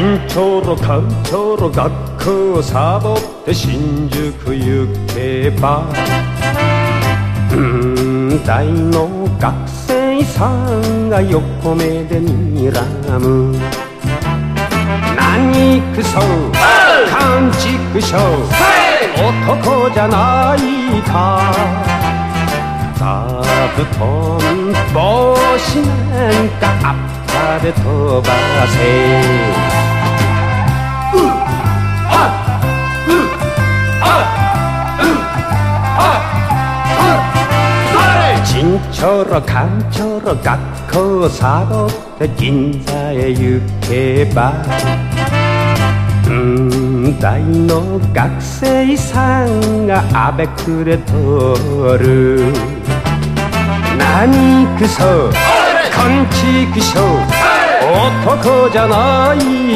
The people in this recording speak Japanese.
진초로 강초로 가크 사법대 신주쿠 육개바大の学生さんが横目で睨む何くそ勘畜生男じゃないか座布団帽子なんかあったで飛ばせ진초로 강초로学校 사법대銀座へ行けば大の学生さんがあべくれとる何くそ勘畜生男じゃない